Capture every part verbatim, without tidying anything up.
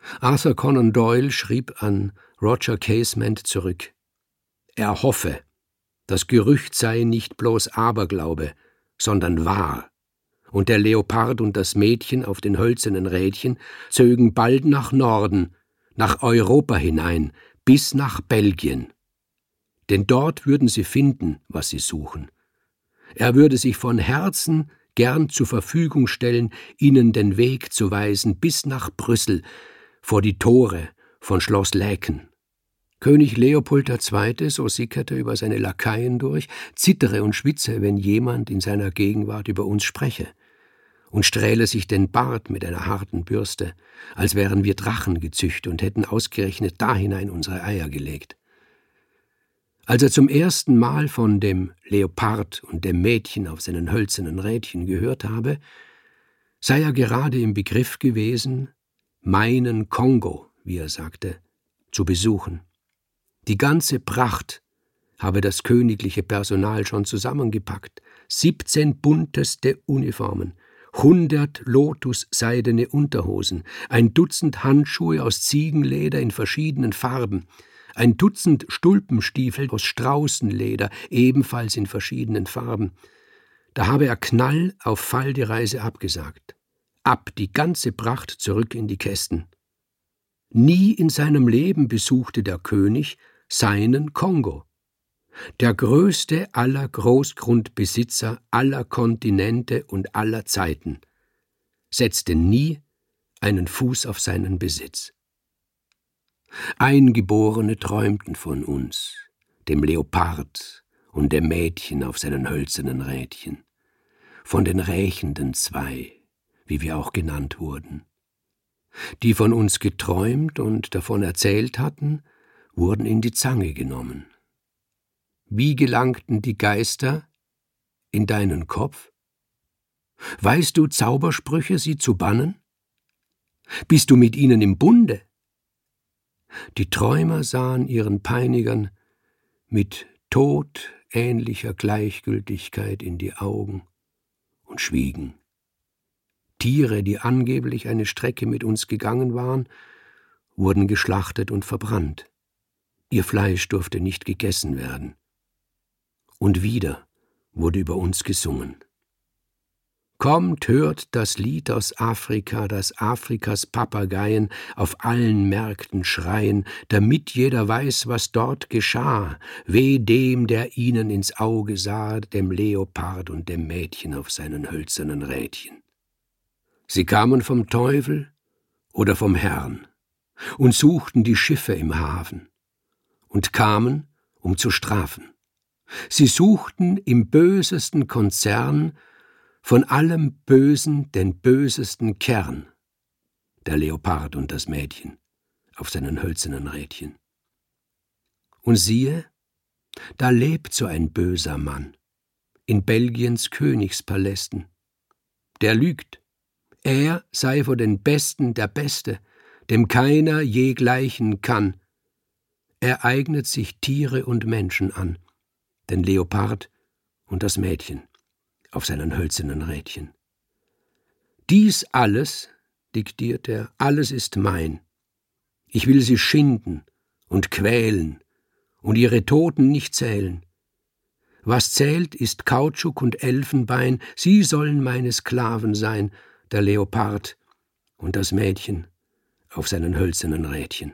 Arthur Conan Doyle schrieb an Roger Casement zurück: Er hoffe, das Gerücht sei nicht bloß Aberglaube, sondern wahr, und der Leopard und das Mädchen auf den hölzernen Rädchen zögen bald nach Norden, nach Europa hinein, bis nach Belgien. Denn dort würden sie finden, was sie suchen. Er würde sich von Herzen gern zur Verfügung stellen, ihnen den Weg zu weisen bis nach Brüssel, vor die Tore von Schloss Laeken. König Leopold der Zweite., so sickerte über seine Lakaien durch, zittere und schwitze, wenn jemand in seiner Gegenwart über uns spreche, und strähle sich den Bart mit einer harten Bürste, als wären wir Drachen gezüchtet und hätten ausgerechnet da hinein unsere Eier gelegt. Als er zum ersten Mal von dem Leopard und dem Mädchen auf seinen hölzernen Rädchen gehört habe, sei er gerade im Begriff gewesen, meinen Kongo, wie er sagte, zu besuchen. Die ganze Pracht habe das königliche Personal schon zusammengepackt, siebzehn bunteste Uniformen, hundert lotusseidene Unterhosen, ein Dutzend Handschuhe aus Ziegenleder in verschiedenen Farben, ein Dutzend Stulpenstiefel aus Straußenleder, ebenfalls in verschiedenen Farben. Da habe er Knall auf Fall die Reise abgesagt. Ab die ganze Pracht zurück in die Kästen. Nie in seinem Leben besuchte der König seinen Kongo. Der größte aller Großgrundbesitzer aller Kontinente und aller Zeiten setzte nie einen Fuß auf seinen Besitz. Eingeborene träumten von uns, dem Leopard und dem Mädchen auf seinen hölzernen Rädchen, von den rächenden Zwei, wie wir auch genannt wurden. Die von uns geträumt und davon erzählt hatten, wurden in die Zange genommen. Wie gelangten die Geister in deinen Kopf? Weißt du Zaubersprüche, sie zu bannen? Bist du mit ihnen im Bunde? Die Träumer sahen ihren Peinigern mit todähnlicher Gleichgültigkeit in die Augen und schwiegen. Tiere, die angeblich eine Strecke mit uns gegangen waren, wurden geschlachtet und verbrannt. Ihr Fleisch durfte nicht gegessen werden. Und wieder wurde über uns gesungen. Kommt, hört das Lied aus Afrika, das Afrikas Papageien auf allen Märkten schreien, damit jeder weiß, was dort geschah, weh dem, der ihnen ins Auge sah, dem Leopard und dem Mädchen auf seinen hölzernen Rädchen. Sie kamen vom Teufel oder vom Herrn und suchten die Schiffe im Hafen und kamen, um zu strafen. Sie suchten im bösesten Konzern von allem Bösen den bösesten Kern, der Leopard und das Mädchen auf seinen hölzernen Rädchen. Und siehe, da lebt so ein böser Mann in Belgiens Königspalästen. Der lügt, er sei vor den Besten der Beste, dem keiner je gleichen kann. Er eignet sich Tiere und Menschen an, den Leopard und das Mädchen auf seinen hölzernen Rädchen. Dies alles, diktiert er, alles ist mein. Ich will sie schinden und quälen und ihre Toten nicht zählen. Was zählt, ist Kautschuk und Elfenbein, sie sollen meine Sklaven sein, der Leopard und das Mädchen auf seinen hölzernen Rädchen.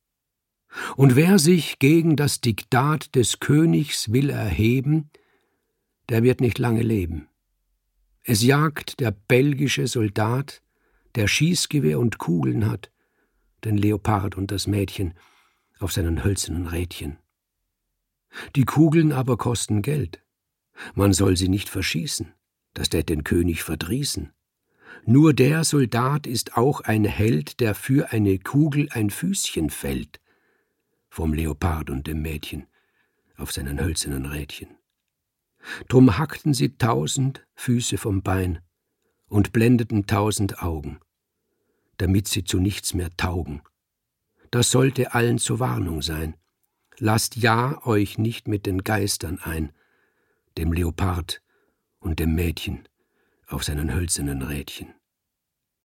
Und wer sich gegen das Diktat des Königs will erheben, der wird nicht lange leben. Es jagt der belgische Soldat, der Schießgewehr und Kugeln hat, den Leopard und das Mädchen auf seinen hölzernen Rädchen. Die Kugeln aber kosten Geld. Man soll sie nicht verschießen, das tät den König verdrießen. Nur der Soldat ist auch ein Held, der für eine Kugel ein Füßchen fällt, vom Leopard und dem Mädchen auf seinen hölzernen Rädchen. Drum hackten sie tausend Füße vom Bein und blendeten tausend Augen, damit sie zu nichts mehr taugen. Das sollte allen zur Warnung sein. Lasst ja euch nicht mit den Geistern ein, dem Leopard und dem Mädchen auf seinen hölzernen Rädchen.